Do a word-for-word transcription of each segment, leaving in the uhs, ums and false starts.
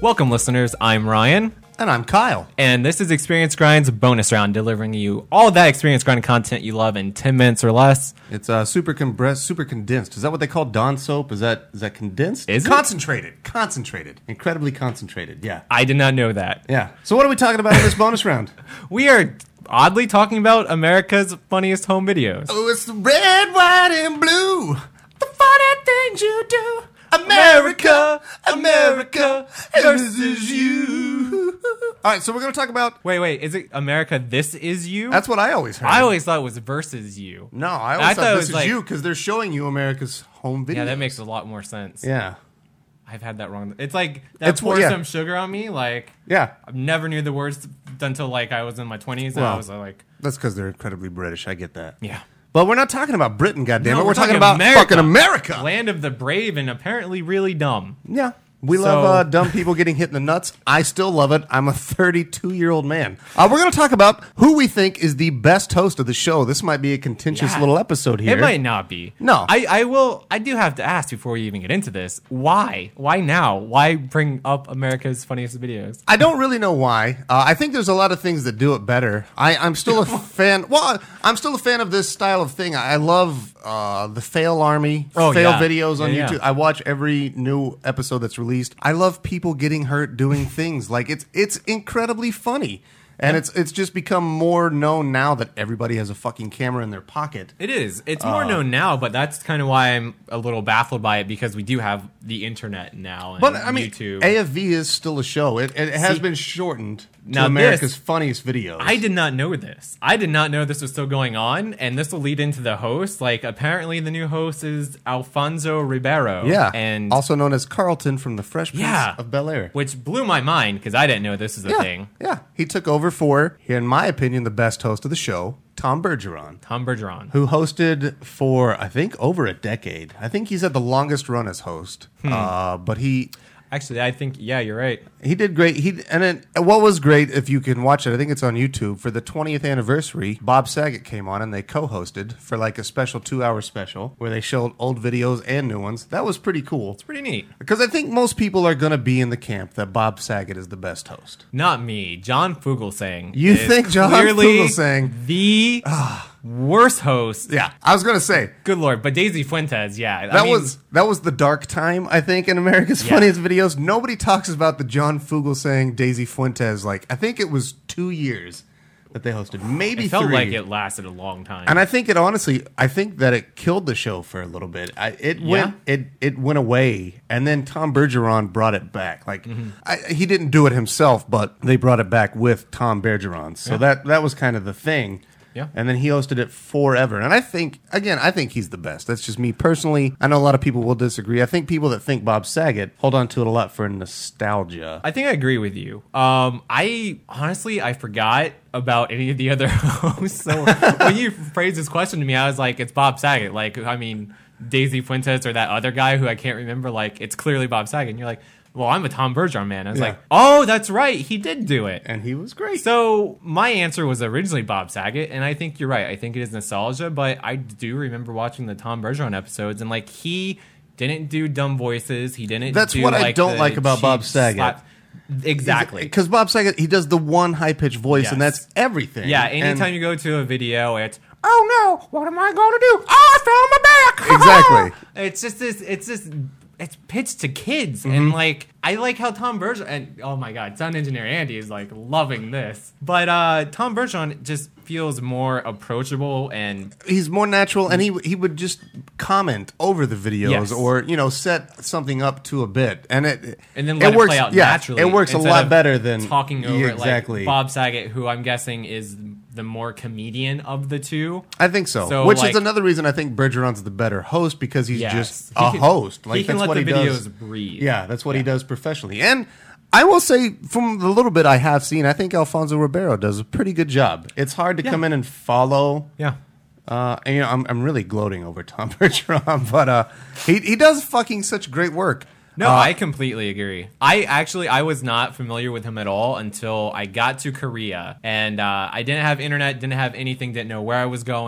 Welcome, listeners. I'm Ryan. And I'm Kyle. And this is Experience Grind's bonus round, delivering you all that Experience Grind content you love in ten minutes or less. It's uh, super compressed, super condensed. Is that what they call Dawn soap? Is that is that condensed? Is it? Concentrated. Concentrated. Incredibly concentrated, yeah. I did not know that. Yeah. So what are we talking about in this bonus round? We are oddly talking about America's funniest home videos. Oh, it's the red, white, and blue. The funny things you do. America, America, and this is you. All right, so we're going to talk about... Wait, wait, is it America, This Is You? That's what I always heard. I always thought it was Versus You. No, I always I thought, thought it This was Is like- You because they're showing you America's home videos. Yeah, that makes a lot more sense. Yeah. I've had that wrong. It's like, that It's- pour yeah. some sugar on me, like... Yeah. I never knew the words until, like, I was in my twenties, and Well, I was like... That's because they're incredibly British. I get that. Yeah. But we're not talking about Britain, goddammit. No, we're, we're talking, talking about America. fucking America. Land of the brave and apparently really dumb. Yeah. We So- love uh, dumb people getting hit in the nuts. I still love it. I'm a thirty-two-year-old man. Uh, we're going to talk about who we think is the best host of the show. This might be a contentious Yeah. little episode here. It might not be. No. I, I will. I do have to ask before we even get into this. Why? Why now? Why bring up America's funniest videos? I don't really know why. Uh, I think there's a lot of things that do it better. I, I'm still a fan. Well, I'm still a fan of this style of thing. I love uh, the Fail Army, Oh, fail yeah. videos on Yeah, YouTube. yeah. I watch every new episode that's released. I love people getting hurt doing things. Like it's it's incredibly funny. And it's it's just become more known now that everybody has a fucking camera in their pocket. It is. It's Uh, more known now, but that's kind of why I'm a little baffled by it because we do have the internet now and But I mean, YouTube. A F V is still a show. It, it has See, been shortened to now America's this- funniest videos. I did not know this. I did not know this was still going on, and this will lead into the host. Like, apparently, the new host is Alfonso Ribeiro. Yeah, and also known as Carlton from The Fresh Prince Yeah. of Bel-Air. which blew my mind because I didn't know this is a Yeah, thing. yeah. He took over for, in my opinion, the best host of the show, Tom Bergeron, Tom Bergeron. who hosted for, I think, over a decade. I think he's had the longest run as host. Hmm. Uh, but he... Actually, I think, yeah, you're right. He did great. He and it, what was great, if you can watch it, I think it's on YouTube. For the twentieth anniversary, Bob Saget came on and they co-hosted for like a special two-hour special where they showed old videos and new ones. That was pretty cool. It's pretty neat. Because I think most people are going to be in the camp that Bob Saget is the best host. Not me. John Fugelsang. You is think John clearly Fugelsang- the worst host? Yeah, I was going to say Good Lord. But Daisy Fuentes, yeah. that I mean, was that was the dark time. I think in America's Yeah. funniest videos, nobody talks about the John Fugelsang Daisy Fuentes. Like I think it was two years that they hosted, maybe it felt three. like it lasted a long time. And I think it honestly, I think that it killed the show for a little bit. I, it went, it it went away, and then Tom Bergeron brought it back. Like Mm-hmm. I, he didn't do it himself, but they brought it back with Tom Bergeron. So Yeah. that that was kind of the thing. Yeah. And then he hosted it forever. And I think, again, I think he's the best. That's just me personally. I know a lot of people will disagree. I think people that think Bob Saget hold on to it a lot for nostalgia. I think I agree with you. Um, I honestly I forgot about any of the other hosts. So when you phrased this question to me, I was like, it's Bob Saget. Like, I mean, Daisy Fuentes or that other guy who I can't remember. Like, it's clearly Bob Saget. And you're like, well, I'm a Tom Bergeron man. I was Yeah. like, oh, that's right, he did do it. And he was great. So my answer was originally Bob Saget, and I think you're right. I think it is nostalgia, but I do remember watching the Tom Bergeron episodes, and like he didn't do dumb voices. He didn't. That's do, what I like, don't the like about Bob cheap Saget. slap- Exactly. Because Bob Saget, he does the one high-pitched voice, and Yes. that's everything. Yeah. And- Anytime you go to a video, it's oh no, what am I going to do? Oh, I found my back. Exactly. It's just this. It's just. It's pitched to kids, Mm-hmm. and like I like how Tom Bergeron and oh my god, sound engineer Andy is like loving this. But uh Tom Bergeron just feels more approachable and he's more natural, and he he would just comment over the videos, Yes. or you know, set something up to a bit, and it and then it let it, works. play out yeah, naturally. it works a instead lot of better than talking over yeah, it exactly. like Bob Saget, who I'm guessing is the more comedian of the two. I think so, So, which like- is another reason I think Bergeron's the better host because he's Yes. just He a can- host. Like he can that's let what the he videos does. breathe. Yeah, that's what he Yeah. does professionally, and. I will say, from the little bit I have seen, I think Alfonso Ribeiro does a pretty good job. It's hard to Yeah. come in and follow. Yeah. Uh, and, you know, I'm I'm really gloating over Tom Bergeron, but uh, he he does fucking such great work. No, Uh, I completely agree. I actually I was not familiar with him at all until I got to Korea, and uh, I didn't have internet, didn't have anything, didn't know where I was going.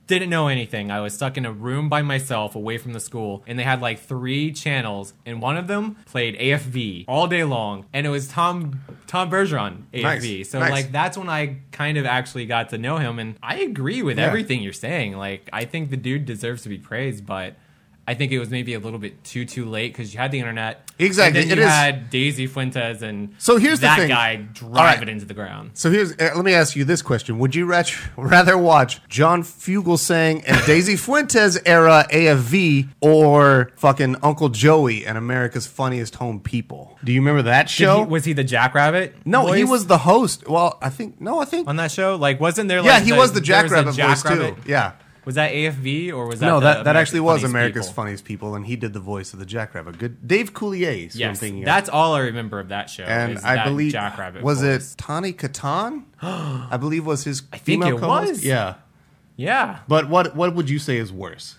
didn't know anything. I was stuck in a room by myself away from the school, and they had like three channels, and one of them played A F V all day long, and it was Tom Tom Bergeron A F V. Nice, So nice. like that's when I kind of actually got to know him, and I agree with Yeah. everything you're saying. Like I think the dude deserves to be praised, but I think it was maybe a little bit too too late because you had the internet. Exactly, And then it you is- had Daisy Fuentes and So here's the that thing. guy drive right. it into the ground. So here's uh, let me ask you this question: would you rat- rather watch John Fugelsang and Daisy Fuentes era A F V or fucking Uncle Joey and America's Funniest Home People? Do you remember that Did show? he, was he the Jackrabbit? no, he voice was the host. Well, I think no, I think on that show. Like, wasn't there? Like, yeah, he was the there was a Jackrabbit voice Jackrabbit? too. Yeah. Was that A F V or was that No, the that, that America's actually was Funniest America's People? Funniest People, and he did the voice of the Jackrabbit. Good, Dave Coulier. Is who I'm Yes, thinking of. that's all I remember of that show. And is I that believe Jackrabbit was voice. it Tawny Katan? I believe was his I think female it co-host. was. Yeah, Yeah, but what what would you say is worse?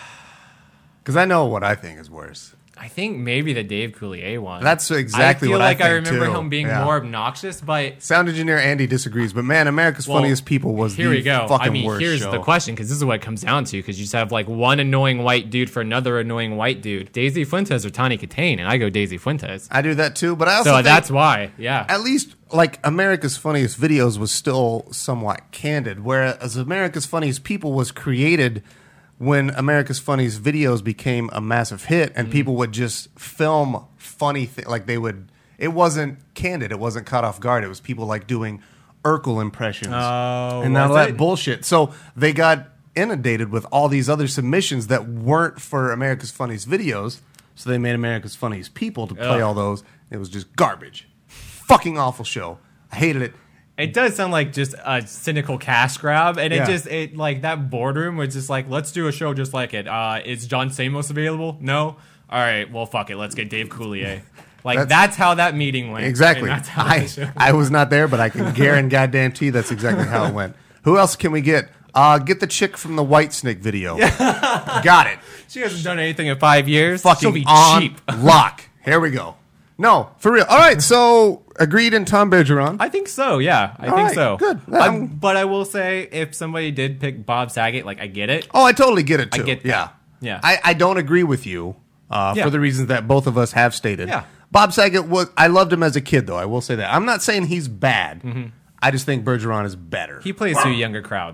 Because I know what I think is worse. I think maybe the Dave Coulier one. That's exactly I feel what I like I, think, remember too. him being Yeah. more obnoxious, but Sound engineer Andy disagrees, but man, America's well, Funniest People was here the we go. fucking I mean, worst here's show. the question because this is what it comes down to. Because you just have like one annoying white dude for another annoying white dude, Daisy Fuentes or Tawny Katane, and I go Daisy Fuentes. I do that too, but I also So think that's why, yeah. at least like America's Funniest Videos was still somewhat candid, whereas America's Funniest People was created when America's Funniest Videos became a massive hit, and people would just film funny things. Like they would, it wasn't candid, it wasn't caught off guard. It was people like doing Urkel impressions Oh, and all was that it? bullshit. So they got inundated with all these other submissions that weren't for America's Funniest Videos. So they made America's Funniest People to play Ugh. all those. It was just garbage. Fucking awful show. I hated it. It does sound like just a cynical cash grab, and it Yeah. just it like that boardroom was just like, let's do a show just like it. Uh, is John Stamos available? No. All right, well, fuck it. Let's get Dave Coulier. Like That's- that's, how that meeting went. Exactly. And that's how I, that show- I was not there, but I can guarantee goddamn tea that's exactly how it went. Who else can we get? Uh, get the chick from the White Snake video. Got it. She hasn't done anything in five years. Fucking She'll be on cheap. lock. Here we go. No, for real. All right, so agreed in Tom Bergeron. I think so. Yeah, I All think right, so. good. I- Um, but I will say, if somebody did pick Bob Saget, like I get it. Oh, I totally get it too. get that. Yeah. Yeah. I, I don't agree with you uh, Yeah. for the reasons that both of us have stated. Yeah. Bob Saget was I loved him as a kid though, I will say that. I'm not saying he's bad. I just think Bergeron is better. Mm-hmm. He plays to a younger crowd.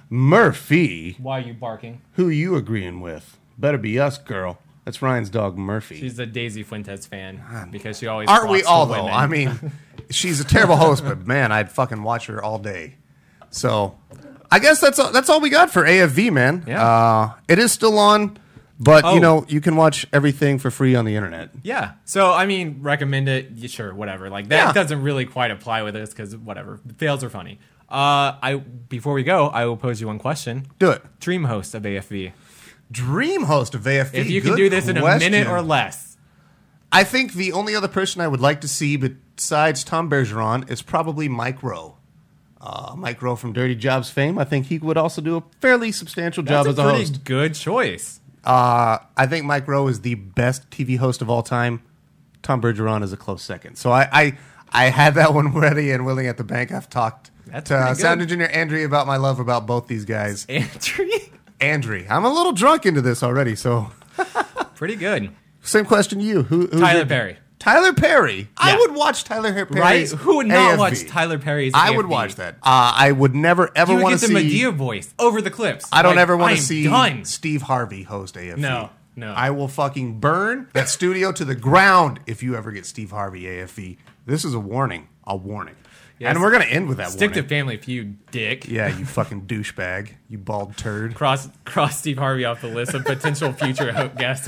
Murphy, Why are you barking? who you agreeing with? Better be us, girl. That's Ryan's dog Murphy. She's a Daisy Fuentes fan because she always Aren't we flocks to all though? women. I mean, she's a terrible host, but man, I'd fucking watch her all day. So, I guess that's all, that's all we got for A F V, man. Yeah. Uh, it is still on, but Oh. you know you can watch everything for free on the internet. Yeah. So, I mean, recommend it. Yeah, sure, whatever. Like, that Yeah. doesn't really quite apply with this because, whatever. The fails are funny. Uh, I Before we go, I will pose you one question. Do it. Dream host of A F V. Dream host of A F V. If you Good can do this in a question. minute or less. I think the only other person I would like to see besides Tom Bergeron is probably Mike Rowe. Uh, Mike Rowe from Dirty Jobs fame. I think he would also do a fairly substantial job That's as a a pretty host. good choice. Uh, I think Mike Rowe is the best T V host of all time. Tom Bergeron is a close second. So I, I, I had that one ready and willing at the bank. I've talked That's to uh, pretty good. sound engineer Andrea about my love about both these guys. Andrew? Andrea, I'm a little drunk into this already. So Pretty good. same question to you. Who, who's Tyler your- Perry. Tyler Perry. I Yeah. would watch Tyler Perry. Right? Who would not watch Tyler Perry's I A F would V? watch that. Uh, I would never ever You would want get to the see. Medea voice over the clips. I don't Like, ever want I'm to see done. Steve Harvey host A F V. No, no. I will fucking burn that studio to the ground if you ever get Steve Harvey A F V. This is a warning. A warning. Yes. And we're gonna end with that Stick to warning. Family Feud, dick. Yeah, you fucking douchebag. You bald turd. Cross cross Steve Harvey off the list of potential future ho- guests.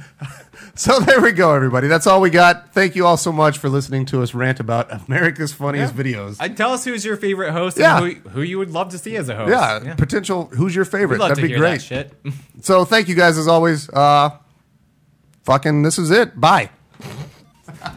So there we go, everybody. That's all we got. Thank you all so much for listening to us rant about America's funniest videos. Uh, tell us who's your favorite host Yeah. and who, who you would love to see as a host. yeah, potential. Who's your favorite? We'd love That'd to be hear great. that shit. So thank you guys as always. Uh, fucking, this is it. Bye.